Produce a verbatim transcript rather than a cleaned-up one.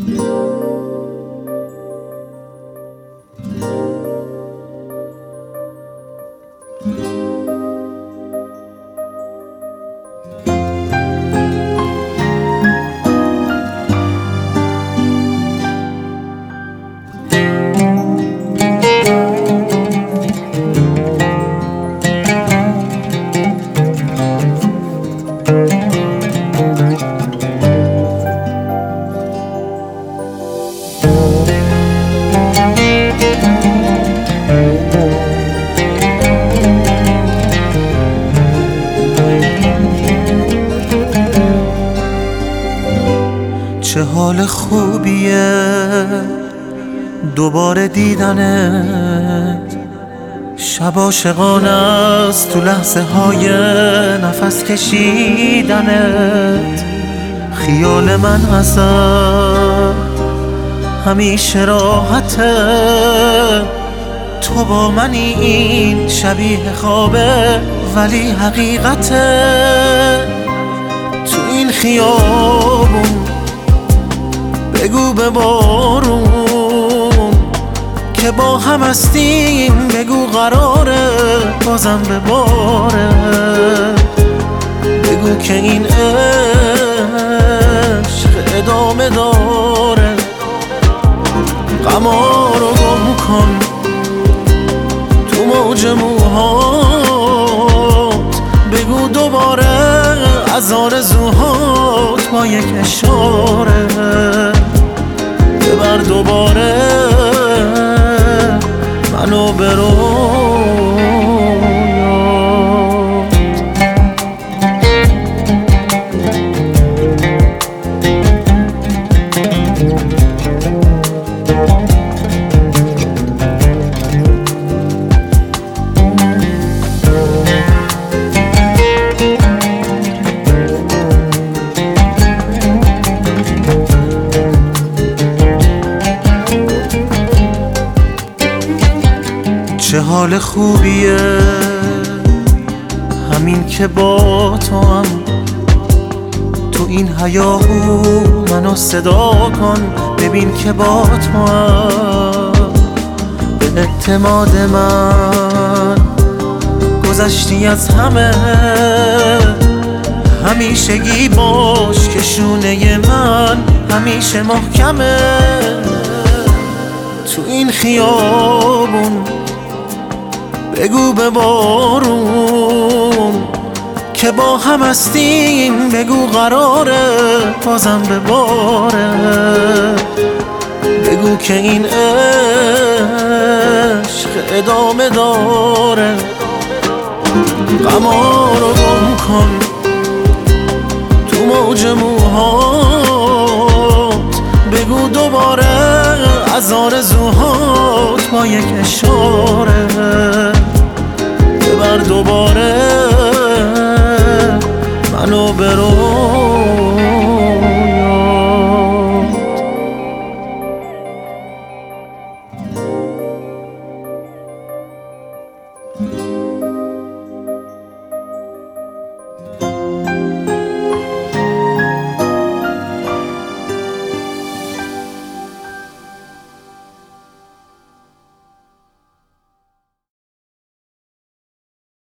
چه حال خوبیه دوباره دیدنت، شب عاشقانه است تو لحظه های نفس کشیدنت. خیال من ازت همیشه راحته، تو با منی این شبیه خوابه ولی حقیقته. تو این خیابون بگو به بارون که با هم هستیم، بگو قراره بازم به باره، بگو که این عشق ادامه داره. غما رو گم کن تو موج موهات، بگو دوباره از آرزوهات با یک اشاره، ببر دوباره منو به چه حال خوبیه همین که با تو هم تو این هیاهو منو صدا کن، ببین که با تو هم به اعتماد من گذشتی از همه. همیشگی باش که شونه من همیشه محکمه. تو این خیابون بگو به بارون که با هم هستیم، بگو قراره بازم به باره، بگو که این عشق ادامه داره. غما رو گم کن تو موج موهات، بگو دوباره از آرزوهات با یک اشاره، ببر دوباره منو برو.